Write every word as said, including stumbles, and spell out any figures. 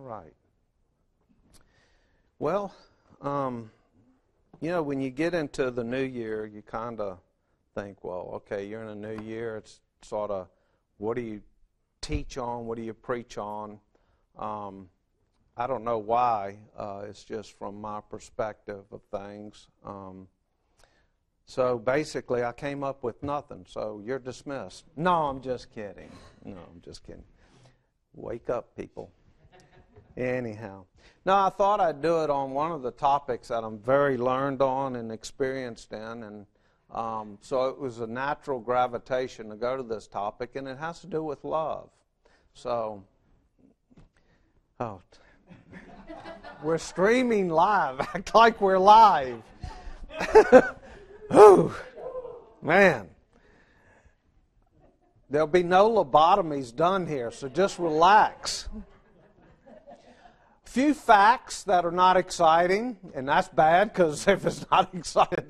right. Well, um, you know, when you get into the new year, you kind of think, well, okay, you're in a new year. It's sort of, what do you teach on? What do you preach on? Um, I don't know why. Uh, it's just from my perspective of things. Um, so basically, I came up with nothing. So you're dismissed. No, I'm just kidding. No, I'm just kidding. Wake up, people. Anyhow. No, I thought I'd do it on one of the topics that I'm very learned on and experienced in. And um, so it was a natural gravitation to go to this topic, and it has to do with love. So, oh, we're streaming live. Act like we're live. Ooh, man. There'll be no lobotomies done here, so just relax. Few facts that are not exciting, and that's bad because if it's not exciting,